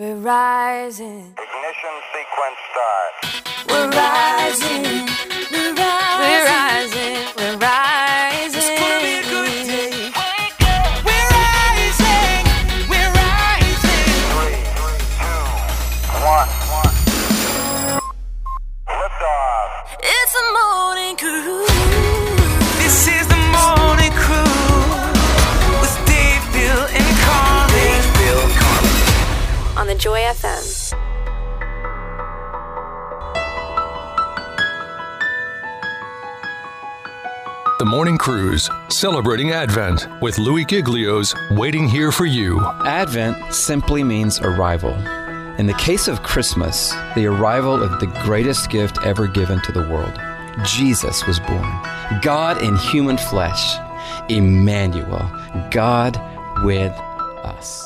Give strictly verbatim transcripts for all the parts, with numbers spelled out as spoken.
We're rising. Ignition sequence start. We're rising. We're rising. We're rising. We're rising. It's gonna be a good day. Wake up! We're rising. We're rising. Three, two, one. Liftoff. It's a morning crew. This is the morning crew with Dave, Bill, and Carly. Dave, Bill, Carly. On the Joy F M. The Morning Cruise, celebrating Advent with Louis Giglio's Waiting Here for You. Advent simply means arrival. In the case of Christmas, the arrival of the greatest gift ever given to the world. Jesus was born. God in human flesh. Emmanuel. God with us.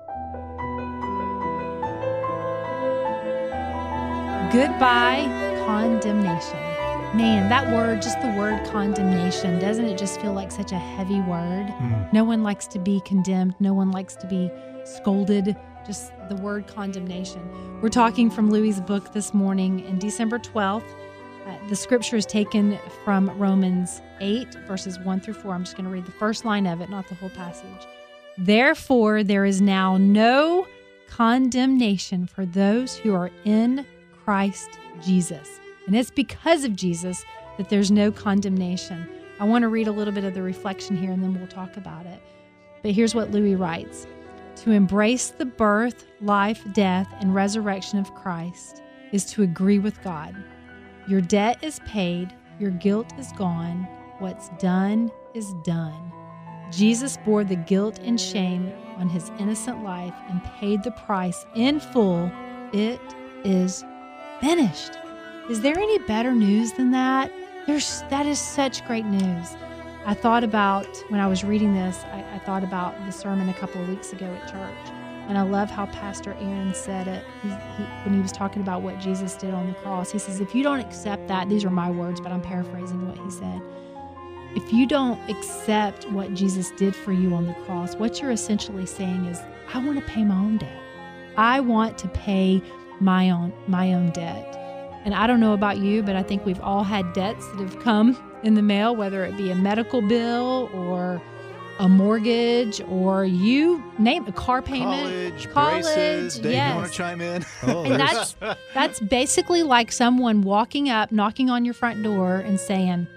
Goodbye, condemnation. Man, that word, just the word condemnation, doesn't it just feel like such a heavy word? Mm. No one likes to be condemned. No one likes to be scolded. Just the word condemnation. We're talking from Louis' book this morning, and December twelfth. Uh, the scripture is taken from Romans eight, verses one through four. I'm just going to read the first line of it, not the whole passage. Therefore, there is now no condemnation for those who are in Christ Jesus. And it's because of Jesus that there's no condemnation. I want to read a little bit of the reflection here, and then we'll talk about it. But here's what Louis writes. To embrace the birth, life, death, and resurrection of Christ is to agree with God. Your debt is paid. Your guilt is gone. What's done is done. Jesus bore the guilt and shame on his innocent life and paid the price in full. It is finished. Is there any better news than that? There's that is such great news. I thought about, when I was reading this, I, I thought about the sermon a couple of weeks ago at church. And I love how Pastor Aaron said it he, he, when he was talking about what Jesus did on the cross. He says, if you don't accept that, these are my words, but I'm paraphrasing what he said. If you don't accept what Jesus did for you on the cross, what you're essentially saying is, I want to pay my own debt. I want to pay my own my own debt. And I don't know about you, but I think we've all had debts that have come in the mail, whether it be a medical bill or a mortgage or you name a car payment. College, college braces. Dave, yes. you want to chime in? Oh, and that's that's basically like someone walking up, knocking on your front door and saying,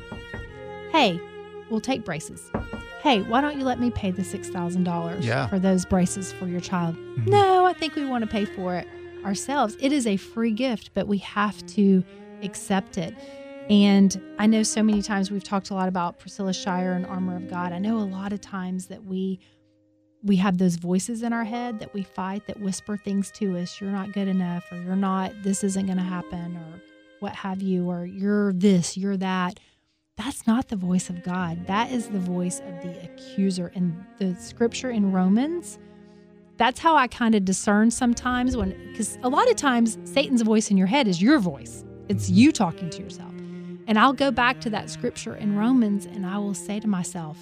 hey, we'll take braces. Hey, why don't you let me pay the six thousand dollars yeah. for those braces for your child? Mm-hmm. No, I think we want to pay for it ourselves. It is a free gift, but we have to accept it. And I know so many times we've talked a lot about Priscilla Shirer and Armor of God. I know a lot of times that we we have those voices in our head that we fight, that whisper things to us. You're not good enough, or you're not, this isn't going to happen, or what have you, or you're this, you're that. That's not the voice of God. That is the voice of the accuser. And the scripture in Romans, that's how I kind of discern sometimes when, because a lot of times Satan's voice in your head is your voice. It's you talking to yourself. And I'll go back to that scripture in Romans and I will say to myself,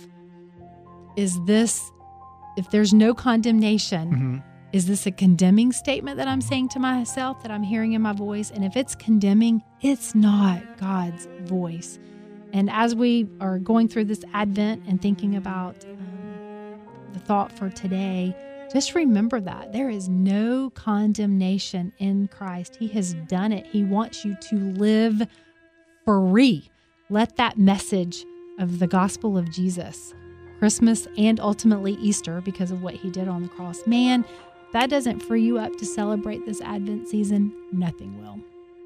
is this, if there's no condemnation, mm-hmm. is this a condemning statement that I'm saying to myself, that I'm hearing in my voice? And if it's condemning, it's not God's voice. And as we are going through this Advent and thinking about um, the thought for today, just remember that there is no condemnation in Christ. He has done it. He wants you to live free. Let that message of the gospel of Jesus, Christmas and ultimately Easter, because of what he did on the cross, man, if that doesn't free you up to celebrate this Advent season, nothing will.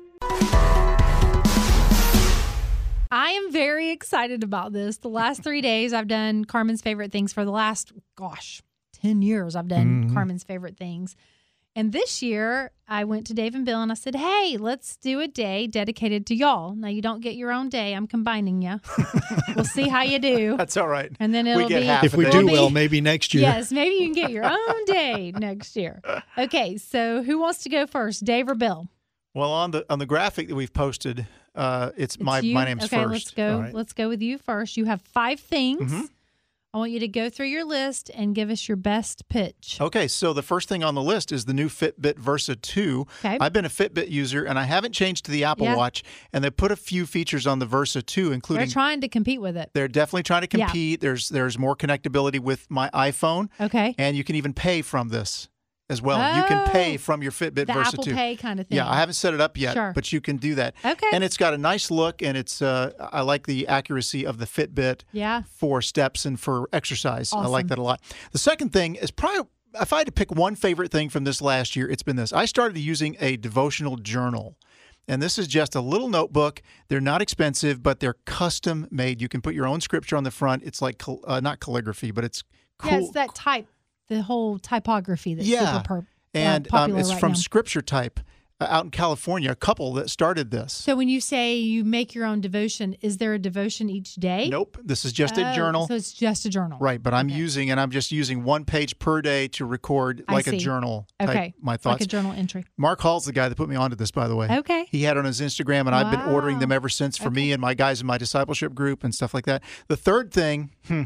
I am very excited about this. The last three days I've done Carmen's favorite things for the last, gosh, ten years I've done mm-hmm. Carmen's favorite things. And this year I went to Dave and Bill and I said, hey, let's do a day dedicated to y'all. Now you don't get your own day. I'm combining you. We'll see how you do. That's all right. And then it'll we get be, half if we do well, maybe next year. Yes, maybe you can get your own day next year. Okay, so who wants to go first, Dave or Bill? Well, on the on the graphic that we've posted, uh, it's, it's my you? my name's okay, first. let's go. Right. Let's go with you first. You have five things. Mm-hmm. I want you to go through your list and give us your best pitch. Okay, so the first thing on the list is the new Fitbit Versa two. Okay. I've been a Fitbit user, and I haven't changed to the Apple Yeah. Watch, and they put a few features on the Versa two, including They're trying to compete with it. they're definitely trying to Yeah. compete. There's there's more connectability with my iPhone, Okay. and you can even pay from this as well. You can pay Oh, from your Fitbit the Versa Apple two. Pay kind of thing. Yeah, I haven't set it up yet, Sure. but you can do that. Okay. And it's got a nice look, and it's uh, I like the accuracy of the Fitbit Yeah. for steps and for exercise. I like Awesome. that a lot. The second thing is probably, if I had to pick one favorite thing from this last year, it's been this. I started using a devotional journal. And this is just a little notebook. They're not expensive, but they're custom made. You can put your own scripture on the front. It's like, cal- uh, not calligraphy, but it's cool. Yeah, it's that type, the whole typography that's Yeah. super per- and uh, popular um, it's right from now. Scripture Type uh, out in California, a couple that started this. So when you say you make your own devotion, is there a devotion each day? Nope, this is just a Oh, journal. So it's just a journal. Right, but I'm Okay. using, and I'm just using one page per day to record I like a see. journal type, Okay. my Like thoughts. a journal entry. Mark Hall's the guy that put me onto this, by the way. Okay. He had it on his Instagram, and I've been ordering Wow. them ever since for me and my guys in my discipleship group and stuff like that. The third thing, hmm,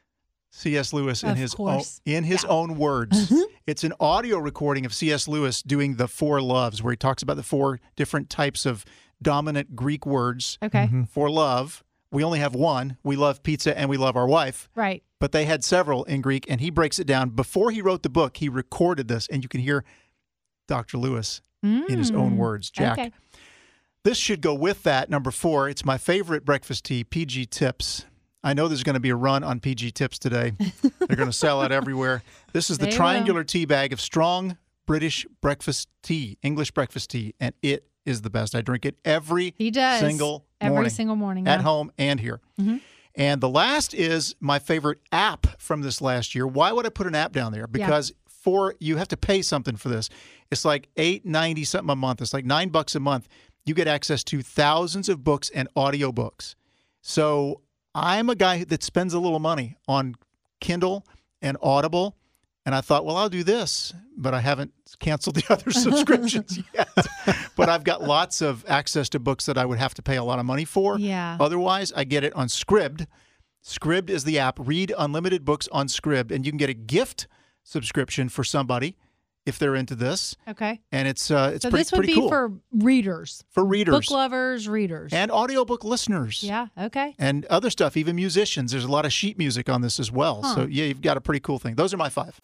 C S. Lewis in Of his own, course. in his Yeah. own words. It's an audio recording of C S. Lewis doing the four loves, where he talks about the four different types of dominant Greek words Okay. for love. We only have one. We love pizza and we love our wife. Right. But they had several in Greek, and he breaks it down. Before he wrote the book, he recorded this, and you can hear Doctor Lewis in his own Mm. words. Jack. Okay. This should go with that. Number four, it's my favorite breakfast tea, P G Tips. I know there's going to be a run on P G Tips today. They're going to sell out everywhere. This is the They triangular tea bag of strong British breakfast tea, English breakfast tea, and it is the best. I drink it every He does. single Every morning. single morning. At yeah. home and here. And the last is my favorite app from this last year. Why would I put an app down there? Because for you have to pay something for this. It's like eight ninety something a month. It's like nine bucks a month. You get access to thousands of books and audiobooks. So I'm a guy that spends a little money on Kindle and Audible. And I thought, well, I'll do this, but I haven't canceled the other subscriptions yet. But I've got lots of access to books that I would have to pay a lot of money for. Yeah. Otherwise, I get it on Scribd. Scribd is the app. Read unlimited books on Scribd, and you can get a gift subscription for somebody if they're into this. Okay. And it's uh, it's So pretty, this would pretty be cool for readers, for readers book lovers, readers. and audiobook listeners. Yeah. Okay. And other stuff, even musicians. There's a lot of sheet music on this as well. Huh. So, yeah, you've got a pretty cool thing. Those are my five.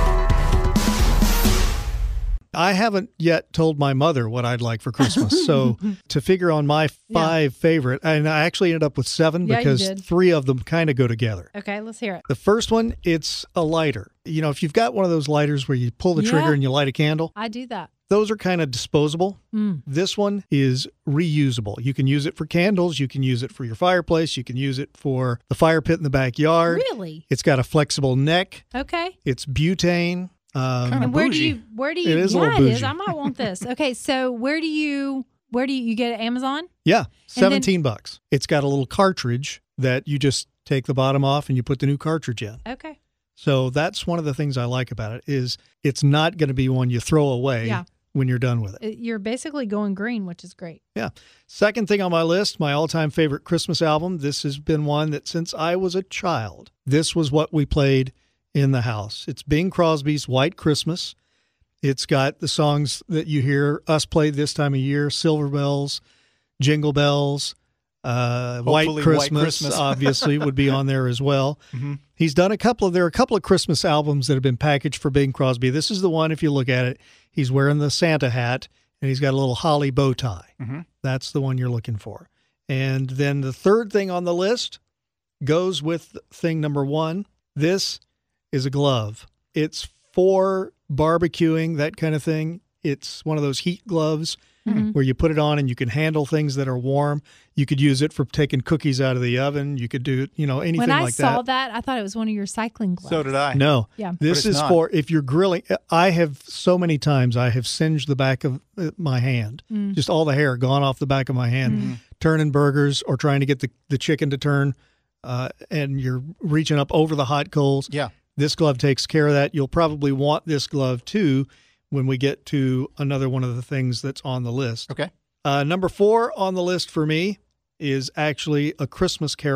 I haven't yet told my mother what I'd like for Christmas. So to figure on my five favorite, and I actually ended up with seven Yeah, you because did. three of them kind of go together. Okay. Let's hear it. The first one, it's a lighter. You know, if you've got one of those lighters where you pull the Yeah. trigger and you light a candle, I do that. those are kind of disposable. Mm. This one is reusable. You can use it for candles. You can use it for your fireplace. You can use it for the fire pit in the backyard. Really? It's got a flexible neck. Okay. It's butane. Um, Kinda And where do bougie. you? Where do you? It is a yeah, little it is. bougie. I might want this. Okay. So where do you? Where do you, you get it? Amazon? Yeah, And seventeen bucks. It's got a little cartridge that you just take the bottom off and you put the new cartridge in. Okay. So that's one of the things I like about it is it's not going to be one you throw away Yeah. when you're done with it. It- You're basically going green, which is great. Yeah. Second thing on my list, my all-time favorite Christmas album. This has been one that since I was a child, this was what we played in the house. It's Bing Crosby's White Christmas. It's got the songs that you hear us play this time of year, Silver Bells, Jingle Bells, uh, White Hopefully White Christmas, Christmas. obviously would be on there as well. Mhm. He's done a couple of, there are a couple of Christmas albums that have been packaged for Bing Crosby. This is the one, if you look at it, he's wearing the Santa hat and he's got a little holly bow tie. Mhm. That's the one you're looking for. And then the third thing on the list goes with thing number one. This is a glove. It's for barbecuing, that kind of thing. It's one of those heat gloves Mhm. where you put it on and you can handle things that are warm. You could use it for taking cookies out of the oven. You could do, you know, anything When I like saw that. that, I thought it was one of your cycling gloves. So did I. No. Yeah. This it's is not. for if you're grilling. I have so many times I have singed the back of uh, my hand, Mm. just all the hair gone off the back of my hand, turning burgers or trying to get the, the chicken to turn, uh, and you're reaching up over the hot coals. Yeah. This glove takes care of that. You'll probably want this glove too when we get to another one of the things that's on the list. Okay. Uh, number four on the list for me is actually A Christmas Carol.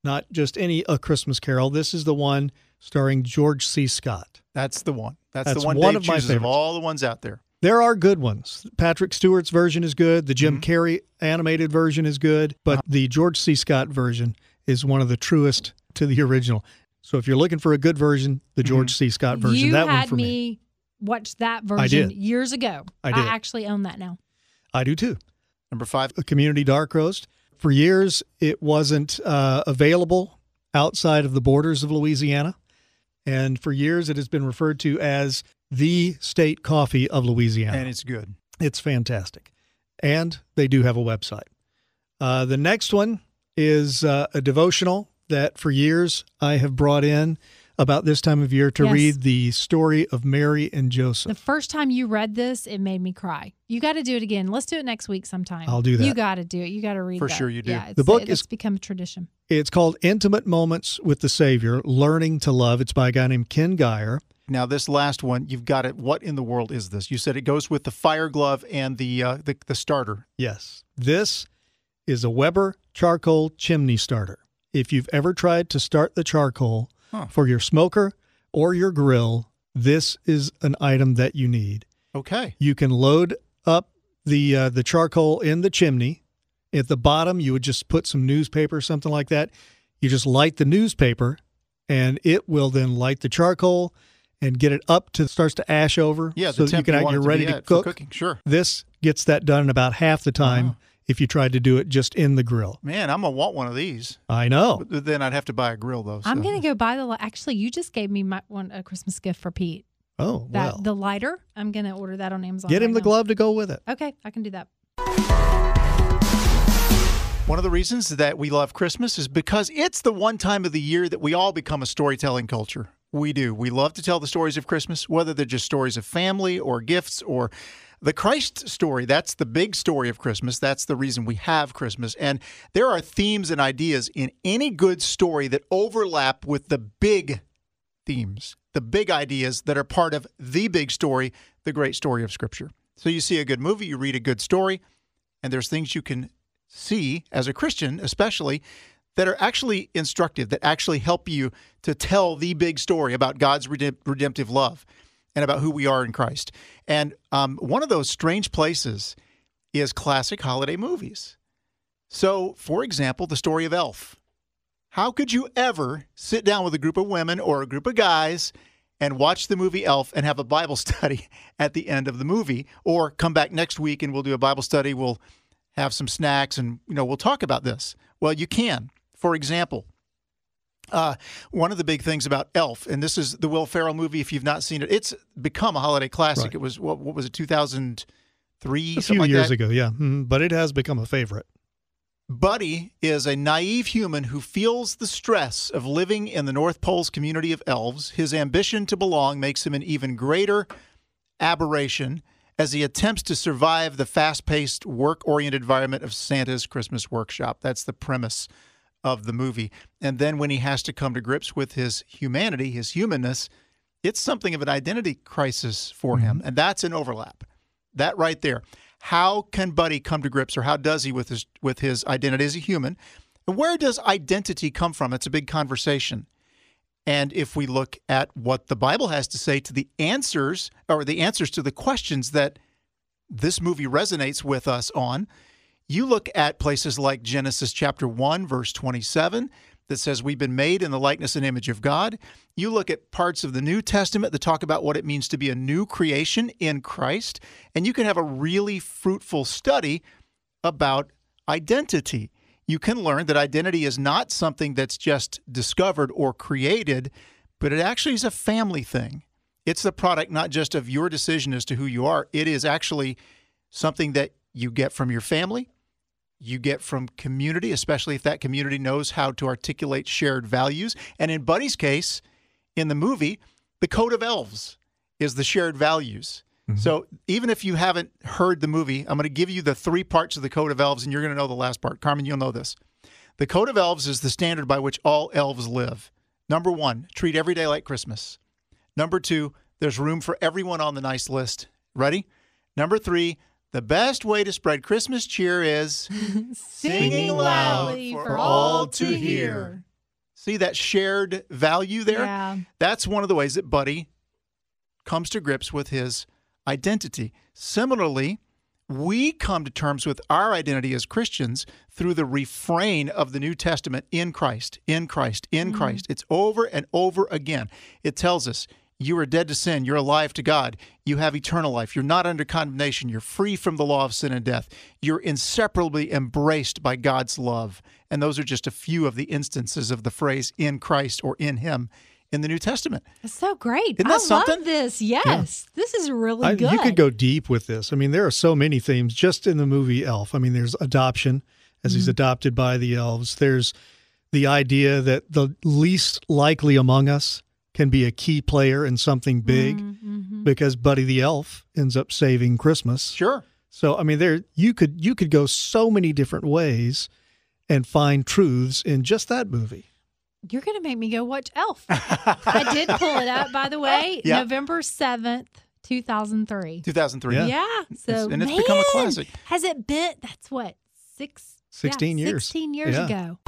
not just any A Christmas Carol. This is the one starring George C. Scott. That's the one. That's, That's the one one Dave of my chooses of favorites. all the ones out there. There are good ones. Patrick Stewart's version is good. The Jim Mm-hmm. Carrey animated version is good. But the George C. Scott version is one of the truest to the original. So if you're looking for a good version, the George C. Scott version, You that one had for me. me watch that version did. years ago. I did. actually own that now. I do too. Number five. A Community Dark Roast. For years, it wasn't uh, available outside of the borders of Louisiana. And for years, it has been referred to as the state coffee of Louisiana. And it's good. It's fantastic. And they do have a website. Uh, the next one is uh, a devotional that for years I have brought in about this time of year to Yes. read the story of Mary and Joseph. The first time you read this, it made me cry. You got to do it again. Let's do it next week sometime. I'll do that. You got to do it. You got to read For that. sure you do. Yeah, The it's, book it's is- become a tradition. It's called Intimate Moments with the Savior, Learning to Love. It's by a guy named Ken Geyer. Now, this last one, you've got it. What in the world is this? You said it goes with the fire glove and the uh, the, the starter. Yes. This is a Weber charcoal chimney starter. If you've ever tried to start the charcoal Huh. for your smoker or your grill, this is an item that you need. Okay. You can load up the uh, the charcoal in the chimney. At the bottom, you would just put some newspaper, something like that. You just light the newspaper, and it will then light the charcoal and get it up to starts to ash over. Yeah, so the that you temp can you act- want you're it to ready be to at for cook. cooking. Sure. This gets that done in about half the time Wow. if you tried to do it just in the grill. Man, I'm going to want one of these. I know. But then I'd have to buy a grill, though. I'm so- going to go buy the. li- Actually, you just gave me my one a Christmas gift for Pete. Oh, That well. the lighter. I'm going to order that on Amazon. Get him right the now. glove to go with it. Okay, I can do that. One of the reasons that we love Christmas is because it's the one time of the year that we all become a storytelling culture. We do. We love to tell the stories of Christmas, whether they're just stories of family or gifts or the Christ story. That's the big story of Christmas. That's the reason we have Christmas. And there are themes and ideas in any good story that overlap with the big themes, the big ideas that are part of the big story, the great story of Scripture. So you see a good movie, you read a good story, and there's things you can see as a Christian, especially, that are actually instructive, that actually help you to tell the big story about God's redemp- redemptive love and about who we are in Christ. And um, one of those strange places is classic holiday movies. So, for example, the story of Elf. How could you ever sit down with a group of women or a group of guys and watch the movie Elf and have a Bible study at the end of the movie, or come back next week and we'll do a Bible study, we'll have some snacks, and you know we'll talk about this? Well, you can. For example, uh, one of the big things about Elf, and this is the Will Ferrell movie. If you've not seen it, it's become a holiday classic. Right. It was what, what was it, two thousand three? A few like years that? ago, yeah. Mhm. But it has become a favorite. Buddy is a naive human who feels the stress of living in the North Pole's community of elves. His ambition to belong makes him an even greater aberration as he attempts to survive the fast-paced, work-oriented environment of Santa's Christmas workshop. That's the premise of the movie. And then when he has to come to grips with his humanity, his humanness, it's something of an identity crisis for him. And that's an overlap. That right there. How can Buddy come to grips, or how does he with his with his identity as a human? And where does identity come from? It's a big conversation. And if we look at what the Bible has to say to the answers, or the answers to the questions that this movie resonates with us on, you look at places like Genesis chapter one, verse twenty-seven, that says we've been made in the likeness and image of God. You look at parts of the New Testament that talk about what it means to be a new creation in Christ, and you can have a really fruitful study about identity. You can learn that identity is not something that's just discovered or created, but it actually is a family thing. It's the product not just of your decision as to who you are. It is actually something that you get from your family, you get from community, especially if that community knows how to articulate shared values. And in Buddy's case, in the movie, the Code of Elves is the shared values. Mm-hmm. So even if you haven't heard the movie, I'm going to give you the three parts of the Code of Elves, and you're going to know the last part. Carmen, you'll know this. The Code of Elves is the standard by which all elves live. Number one, treat every day like Christmas. Number two, there's room for everyone on the nice list. Ready? Number three, the best way to spread Christmas cheer is Singing loudly for all to hear. See that shared value there? Yeah. That's one of the ways that Buddy comes to grips with his identity. Similarly, we come to terms with our identity as Christians through the refrain of the New Testament, in Christ, in Christ, in Mm-hmm. Christ. It's over and over again. It tells us, you are dead to sin. You're alive to God. You have eternal life. You're not under condemnation. You're free from the law of sin and death. You're inseparably embraced by God's love. And those are just a few of the instances of the phrase in Christ or in Him in the New Testament. It's so great. Isn't that I something? love this. Yes. This is really I, good. you could go deep with this. I mean, there are so many themes just in the movie Elf. I mean, there's adoption, as he's adopted by the elves. There's the idea that the least likely among us can be a key player in something big Mm-hmm. because Buddy the Elf ends up saving Christmas. Sure. So, I mean, there you could you could go so many different ways and find truths in just that movie. You're going to make me go watch Elf. I did pull it up, by the way, Yeah. November seventh, two thousand three. two thousand three. Yeah. Yeah. So, It's- and it's man, become a classic. Has it been, that's what, six? sixteen yeah, years. sixteen years Yeah. ago.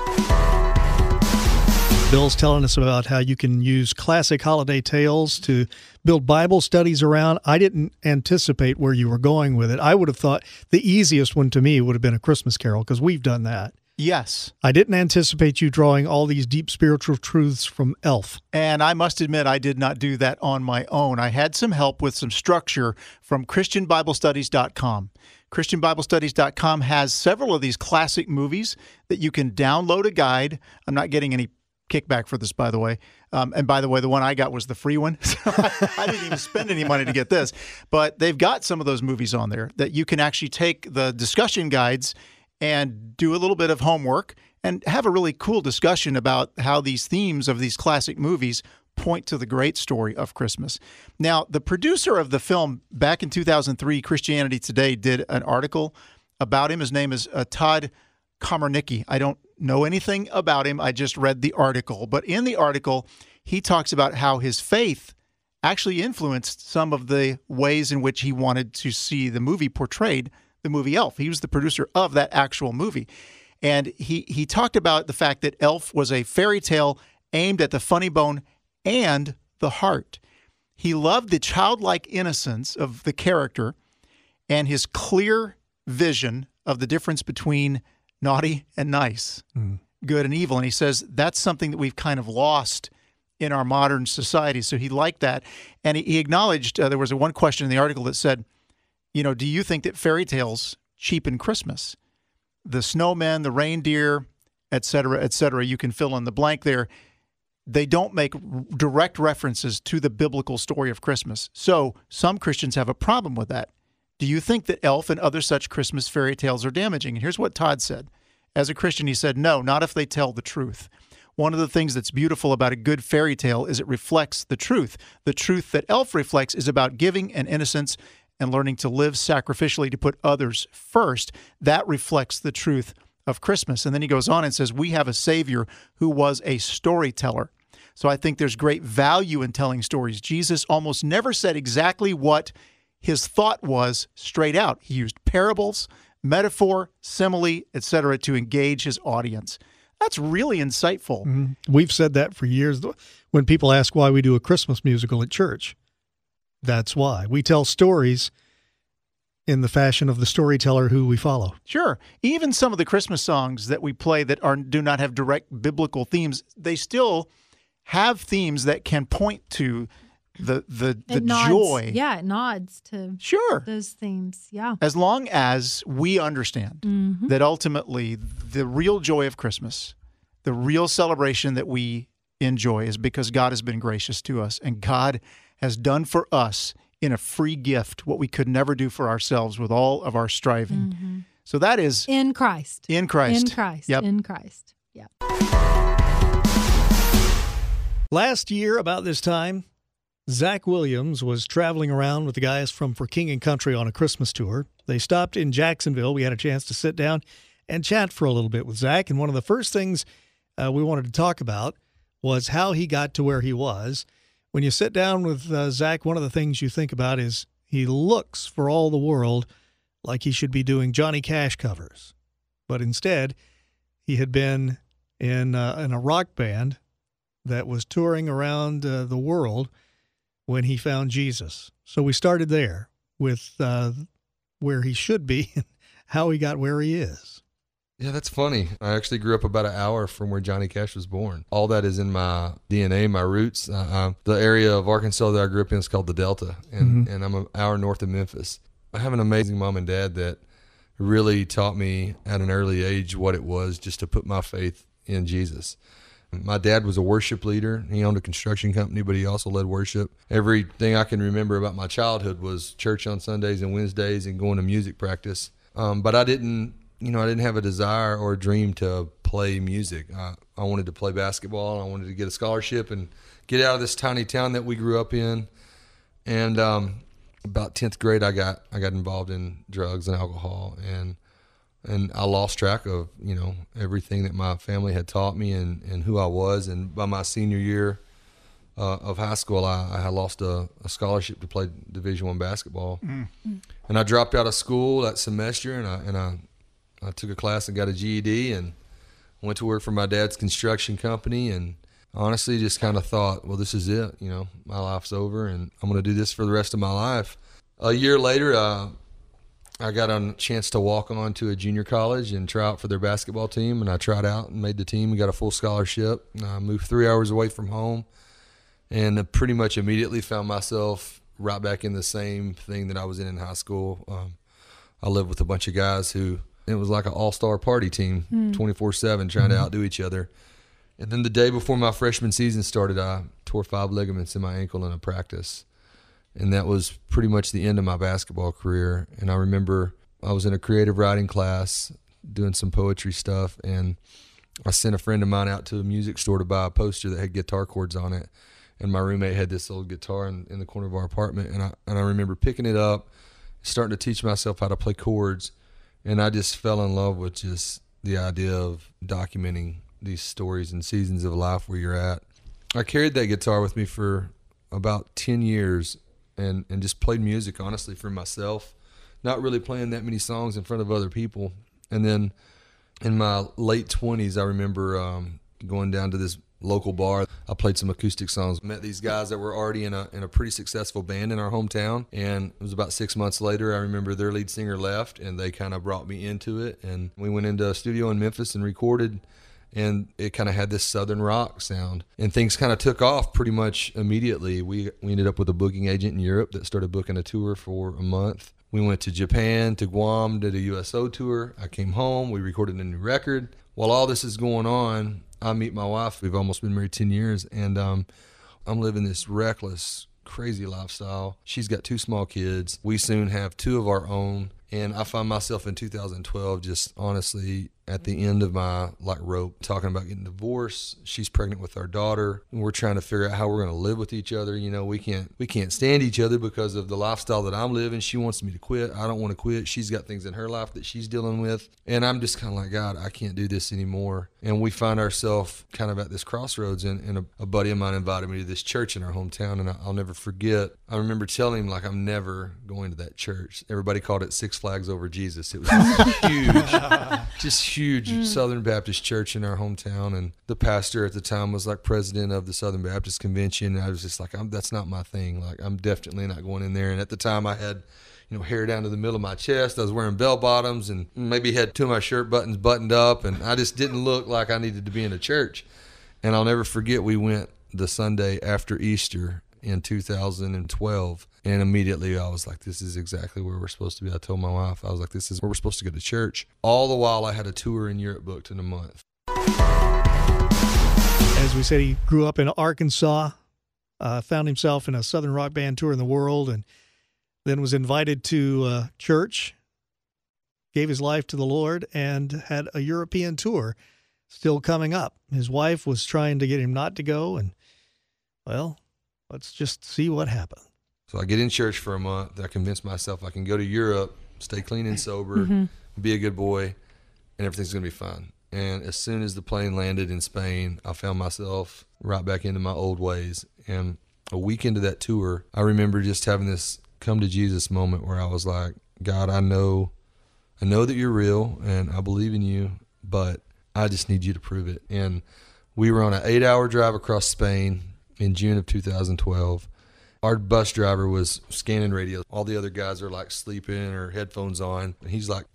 Bill's telling us about how you can use classic holiday tales to build Bible studies around. I didn't anticipate where you were going with it. I would have thought the easiest one to me would have been A Christmas Carol because we've done that. Yes. I didn't anticipate you drawing all these deep spiritual truths from Elf. And I must admit, I did not do that on my own. I had some help with some structure from Christian Bible Studies dot com. Christian Bible Studies dot com has several of these classic movies that you can download a guide. I'm not getting any kickback for this, by the way. Um, and by the way, the one I got was the free one. So I, I didn't even spend any money to get this. But they've got some of those movies on there that you can actually take the discussion guides and do a little bit of homework and have a really cool discussion about how these themes of these classic movies point to the great story of Christmas. Now, the producer of the film back in two thousand three, Christianity Today, did an article about him. His name is uh, Todd Komarnicki. I don't know anything about him. I just read the article. But in the article, he talks about how his faith actually influenced some of the ways in which he wanted to see the movie portrayed, the movie Elf. He was the producer of that actual movie. And he, he talked about the fact that Elf was a fairy tale aimed at the funny bone and the heart. He loved the childlike innocence of the character and his clear vision of the difference between naughty and nice, mm. good and evil. And he says that's something that we've kind of lost in our modern society. So he liked that. And he, he acknowledged, uh, there was a one question in the article that said, you know, do you think that fairy tales cheapen Christmas? The snowmen, the reindeer, et cetera, et cetera, you can fill in the blank there. They don't make direct references to the biblical story of Christmas. So some Christians have a problem with that. Do you think that Elf and other such Christmas fairy tales are damaging? And here's what Todd said. As a Christian, he said, no, not if they tell the truth. One of the things that's beautiful about a good fairy tale is it reflects the truth. The truth that Elf reflects is about giving and innocence and learning to live sacrificially to put others first. That reflects the truth of Christmas. And then he goes on and says, we have a Savior who was a storyteller. So I think there's great value in telling stories. Jesus almost never said exactly what his thought was straight out. He used parables, metaphor, simile, et cetera, to engage his audience. That's really insightful. Mm-hmm. We've said that for years. When people ask why we do a Christmas musical at church, that's why. We tell stories in the fashion of the storyteller who we follow. Sure. Even some of the Christmas songs that we play that are do not have direct biblical themes, they still have themes that can point to the the, the It nods, joy. Yeah, it nods to Sure. those themes. Yeah. As long as we understand Mm-hmm. that ultimately the real joy of Christmas, the real celebration that we enjoy is because God has been gracious to us and God has done for us in a free gift what we could never do for ourselves with all of our striving. Mm-hmm. So that is In Christ. in Christ. In Christ. Yep. In Christ. Yep. Last year, about this time, Zach Williams was traveling around with the guys from For King and Country on a Christmas tour. They stopped in Jacksonville. We had a chance to sit down and chat for a little bit with Zach. And one of the first things uh, we wanted to talk about was how he got to where he was. When you sit down with uh, Zach, one of the things you think about is he looks for all the world like he should be doing Johnny Cash covers. But instead, he had been in uh, in a rock band that was touring around uh, the world when he found Jesus. So we started there with uh, where he should be and how he got where he is. Yeah, that's funny. I actually grew up about an hour from where Johnny Cash was born. All that is in my D N A, my roots. Uh, uh, the area of Arkansas that I grew up in is called the Delta, and, Mhm. and I'm an hour north of Memphis. I have an amazing mom and dad that really taught me at an early age what it was just to put my faith in Jesus. My dad was a worship leader. He owned a construction company, but he also led worship. Everything I can remember about my childhood was church on Sundays and Wednesdays and going to music practice. Um, but I didn't, you know, I didn't have a desire or a dream to play music. I, I wanted to play basketball. I wanted to get a scholarship and get out of this tiny town that we grew up in. And um, about tenth grade, I got I got involved in drugs and alcohol, and and I lost track of, you know, everything that my family had taught me and, and who I was. And by my senior year uh, of high school, I, I had lost a, a scholarship to play Division One basketball, Mm. and I dropped out of school that semester, and I and I, I took a class and got a G E D and went to work for my dad's construction company, and honestly just kind of thought, well, this is it, you know, my life's over and I'm going to do this for the rest of my life. A year later, uh, I got a chance to walk on to a junior college and try out for their basketball team, and I tried out and made the team and got a full scholarship. I moved three hours away from home, and pretty much immediately found myself right back in the same thing that I was in in high school. Um, I lived with a bunch of guys who, it was like an all-star party team, Mm. twenty-four seven, trying to outdo each other. And then the day before my freshman season started, I tore five ligaments in my ankle in a practice. And that was pretty much the end of my basketball career. And I remember I was in a creative writing class doing some poetry stuff, and I sent a friend of mine out to a music store to buy a poster that had guitar chords on it. And my roommate had this old guitar in, in the corner of our apartment, and I and I remember picking it up, starting to teach myself how to play chords, and I just fell in love with just the idea of documenting these stories and seasons of life where you're at. I carried that guitar with me for about ten years, and, and just played music, honestly, for myself, not really playing that many songs in front of other people. And then in my late twenties, I remember um, going down to this local bar. I played some acoustic songs, met these guys that were already in a in a pretty successful band in our hometown, and it was about six months later, I remember their lead singer left, and they kind of brought me into it, and we went into a studio in Memphis and recorded, and it kind of had this southern rock sound, and things kind of took off pretty much immediately. We we ended up with a booking agent in Europe that started booking a tour for a month. We went to Japan, to Guam, did a U S O tour. I came home, we recorded a new record. While all this is going on, I meet my wife. We've almost been married ten years, and um, I'm living this reckless, crazy lifestyle. She's got two small kids. We soon have two of our own, and I find myself in two thousand twelve just honestly at the end of my like rope, talking about getting divorced. She's pregnant with our daughter, and we're trying to figure out how we're going to live with each other. You know, we can't we can't stand each other because of the lifestyle that I'm living. She wants me to quit. I don't want to quit. She's got things in her life that she's dealing with, and I'm just kind of like, God, I can't do this anymore. And we find ourselves kind of at this crossroads, and, and a, a buddy of mine invited me to this church in our hometown, and I, I'll never forget. I remember telling him, like, I'm never going to that church. Everybody called it Six Flags Over Jesus. It was huge, just huge mm. Southern Baptist church in our hometown, and the pastor at the time was like president of the Southern Baptist Convention, and I was just like, I'm, that's not my thing. Like, I'm definitely not going in there. And at the time I had, you know, hair down to the middle of my chest. I was wearing bell bottoms and maybe had two of my shirt buttons buttoned up, and I just didn't look like I needed to be in a church. And I'll never forget, we went the Sunday after Easter in two thousand twelve, and immediately I was like, this is exactly where we're supposed to be. I told my wife, I was like, this is where we're supposed to go to church. All the while I had a tour in Europe booked in a month. As we said, he grew up in Arkansas, uh, found himself in a Southern rock band tour in the world, and then was invited to uh, church, gave his life to the Lord, and had a European tour still coming up. His wife was trying to get him not to go, and, well, let's just see what happened. So I get in church for a month. I convince myself I can go to Europe, stay clean and sober, Mm-hmm. be a good boy, and everything's going to be fine. And as soon as the plane landed in Spain, I found myself right back into my old ways. And a week into that tour, I remember just having this come to Jesus moment where I was like, God, I know, I know that you're real and I believe in you, but I just need you to prove it. And we were on an eight-hour drive across Spain in June of two thousand twelve. Our bus driver was scanning radio. All the other guys are like sleeping or headphones on. And he's like,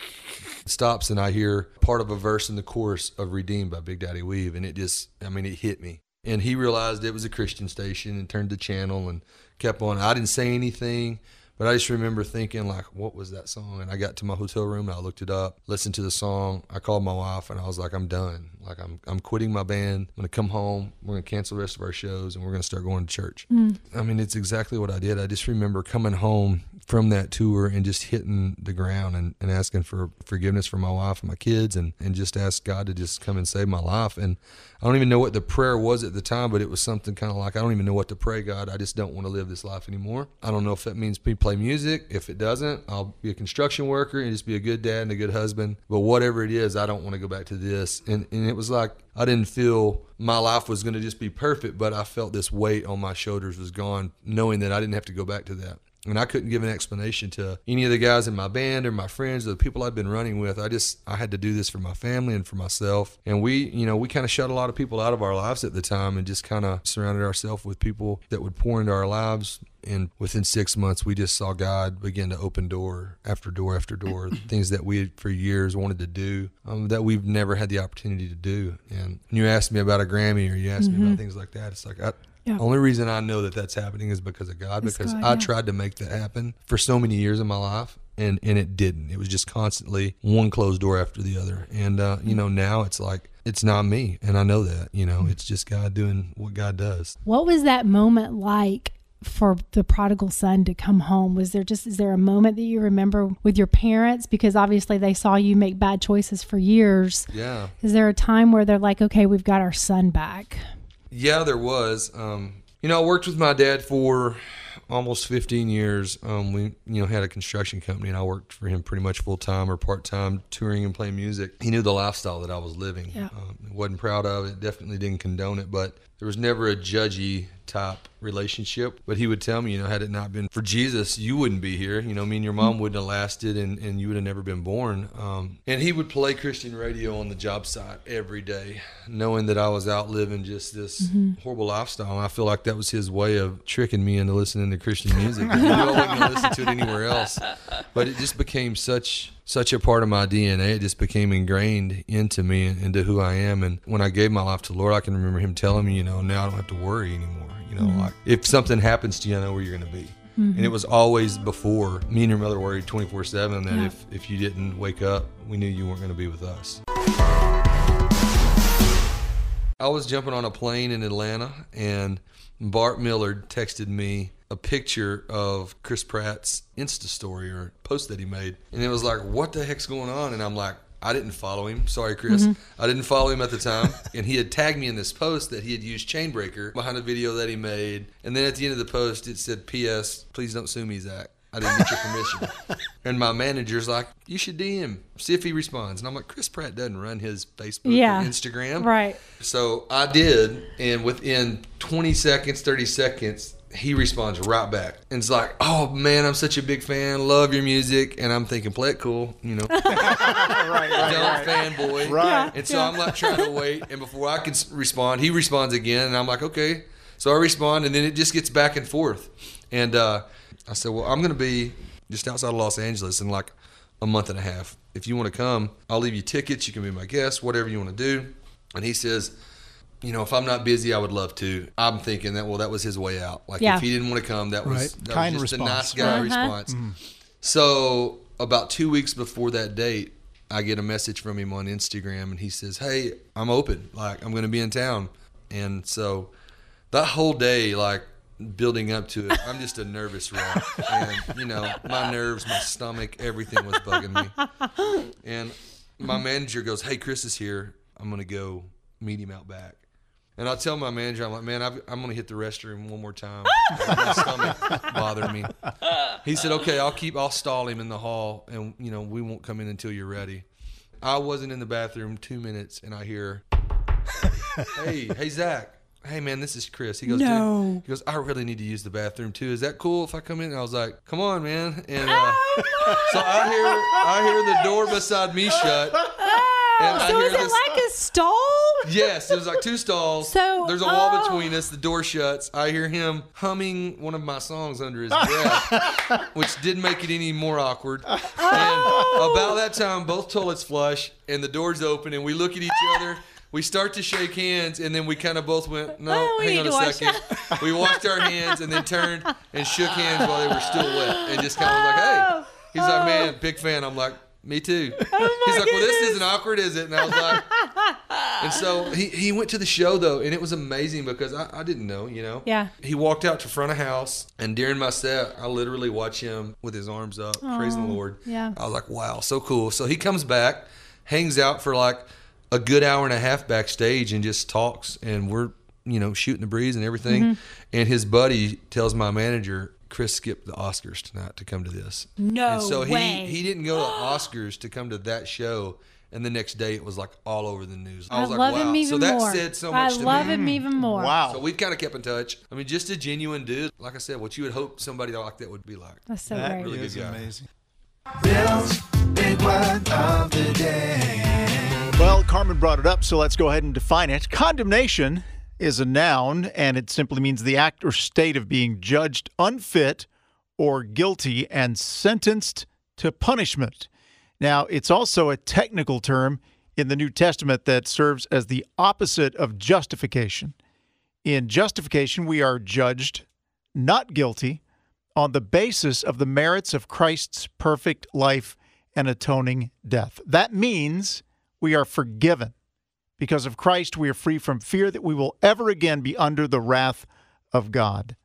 stops, and I hear part of a verse in the chorus of Redeemed by Big Daddy Weave. And it just, I mean, it hit me. And he realized it was a Christian station and turned the channel and kept on. I didn't say anything, but I just remember thinking, like, what was that song? And I got to my hotel room and I looked it up, listened to the song. I called my wife and I was like, I'm done. Like, I'm I'm quitting my band. I'm going to come home. We're going to cancel the rest of our shows and we're going to start going to church. Mm. I mean, it's exactly what I did. I just remember coming home from that tour and just hitting the ground and, and asking for forgiveness for my wife and my kids and, and just ask God to just come and save my life. And I don't even know what the prayer was at the time, but it was something kind of like, I don't even know what to pray, God. I just don't want to live this life anymore. I don't know if that means me play music. If it doesn't, I'll be a construction worker and just be a good dad and a good husband. But whatever it is, I don't want to go back to this. And, and it was like, I didn't feel my life was going to just be perfect, but I felt this weight on my shoulders was gone, knowing that I didn't have to go back to that. And I couldn't give an explanation to any of the guys in my band or my friends or the people I'd been running with. I just, I had to do this for my family and for myself. And we, you know, we kind of shut a lot of people out of our lives at the time and just kind of surrounded ourselves with people that would pour into our lives. And within six months, we just saw God begin to open door after door after door, things that we had for years wanted to do um, that we've never had the opportunity to do. And when you asked me about a Grammy or you asked mm-hmm. me about things like that, it's like, I, yeah. only reason I know that that's happening is because of God, it's because God, I yeah. tried to make that happen for so many years in my life, and, and it didn't. It was just constantly one closed door after the other. And, uh, you know, now it's like, it's not me, and I know that, you know, it's just God doing what God does. What was that moment like for the prodigal son to come home? Was there just, is there a moment that you remember with your parents? Because obviously they saw you make bad choices for years. Yeah. Is there a time where they're like, okay, we've got our son back? Yeah, there was. Um, you know, I worked with my dad for almost fifteen years. Um, we, you know, had a construction company, and I worked for him pretty much full time or part time, touring and playing music. He knew the lifestyle that I was living. Yeah. Um, wasn't proud of it. Definitely didn't condone it, but there was never a judgy type relationship. But he would tell me, you know, had it not been for Jesus, you wouldn't be here. You know, me and your mom wouldn't have lasted, and, and you would have never been born. Um, and he would play Christian radio on the job site every day, knowing that I was out living just this mm-hmm. horrible lifestyle. And I feel like that was his way of tricking me into listening to Christian music. I knew I wasn't going to listen to it anywhere else. But it just became such such a part of my D N A. It just became ingrained into me and into who I am. And when I gave my life to the Lord, I can remember him telling me, you know, now I don't have to worry anymore. You know, mm-hmm. like if something happens to you, I know where you're going to be. Mm-hmm. And it was always before me and your mother worried twenty-four seven that yeah. if, if you didn't wake up, we knew you weren't going to be with us. I was jumping on a plane in Atlanta, and Bart Millard texted me a picture of Chris Pratt's Insta story or post that he made. And it was like, what the heck's going on? And I'm like, I didn't follow him. Sorry, Chris. Mm-hmm. I didn't follow him at the time. And he had tagged me in this post that he had used Chainbreaker behind a video that he made. And then at the end of the post, it said, P S, please don't sue me, Zach. I didn't get your permission. And my manager's like, you should D M, see if he responds. And I'm like, Chris Pratt doesn't run his Facebook yeah, or Instagram. Right. So I did. And within twenty seconds, thirty seconds, he responds right back. And it's like, oh, man, I'm such a big fan. Love your music. And I'm thinking, play it cool, you know. right, right, Don't right. fanboy. Right. Yeah, and so yeah. I'm like trying to wait. And before I can respond, he responds again. And I'm like, okay. So I respond, and then it just gets back and forth. And uh, I said, well, I'm going to be just outside of Los Angeles in like a month and a half. If you want to come, I'll leave you tickets. You can be my guest, whatever you want to do. And he says, you know, if I'm not busy, I would love to. I'm thinking that, well, that was his way out. Like, yeah. if he didn't want to come, that was, right. that kind was just response. a nice guy uh-huh. response. Mm. So about two weeks before that date, I get a message from him on Instagram, and he says, hey, I'm open. Like, I'm going to be in town. And so that whole day, like, building up to it, I'm just a nervous wreck. And, you know, my nerves, my stomach, everything was bugging me. And my manager goes, hey, Chris is here. I'm going to go meet him out back. And I tell my manager, I'm like, man, I've, I'm going to hit the restroom one more time. My stomach bothered me. He said, okay, I'll keep, I'll stall him in the hall, and, you know, we won't come in until you're ready. I wasn't in the bathroom two minutes, and I hear, hey, hey, Zach. Hey, man, this is Chris. He goes, no. Dude, he goes, I really need to use the bathroom, too. Is that cool if I come in? And I was like, come on, man. And uh, so I hear I hear the door beside me shut. And I So hear is it this- like a stall? Yes, it was like two stalls. So- there's a wall oh. between us. The door shuts. I hear him humming one of my songs under his breath, which didn't make it any more awkward. Oh. And about that time, both toilets flush, and the door's open, and we look at each other. We start to shake hands, and then we kind of both went, no, Oh, we hang need on to a wash second. We washed our hands and then turned and shook hands while they were still wet, and just kind of like, hey. He's like, man, big fan. I'm like, me too. Oh He's like, well, this isn't awkward, is it? And I was like, and so he, he went to the show, though, and it was amazing because I, I didn't know, you know. Yeah. He walked out to front of house, and during my set, I literally watched him with his arms up, praising the Lord. yeah. I was like, wow, so cool. So he comes back, hangs out for like a good hour and a half backstage and just talks, and we're, you know, shooting the breeze and everything. Mm-hmm. And his buddy tells my manager, Chris skipped the Oscars tonight to come to this. No and so way. he he didn't go to the Oscars to come to that show. And the next day it was like all over the news. I I was like, love wow. him even so that more. said so I much to love me. him even more. Wow. So we kind of kept in touch. I mean, just a genuine dude. Like I said, what you would hope somebody like that would be like. That's so That great. Really good is guy. amazing. Bill's big word of the day. Well, Carmen brought it up, so let's go ahead and define it. Condemnation is a noun, and it simply means the act or state of being judged unfit or guilty and sentenced to punishment. Now, it's also a technical term in the New Testament that serves as the opposite of justification. In justification, we are judged not guilty on the basis of the merits of Christ's perfect life and atoning death. That means we are forgiven. Because of Christ, we are free from fear that we will ever again be under the wrath of God.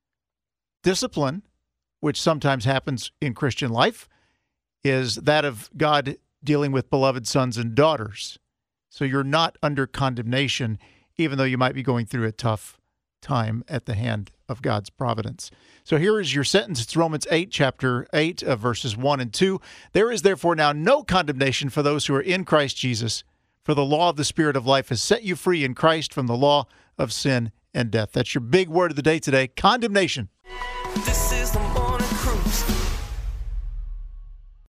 Discipline, which sometimes happens in Christian life, is that of God dealing with beloved sons and daughters. So you're not under condemnation, even though you might be going through a tough time at the hand of God's providence. So here is your sentence. It's Romans eight, chapter eight, uh, verses one and two. There is therefore now no condemnation for those who are in Christ Jesus, for the law of the Spirit of life has set you free in Christ from the law of sin and death. That's your big word of the day today, condemnation. This is the morning cruise.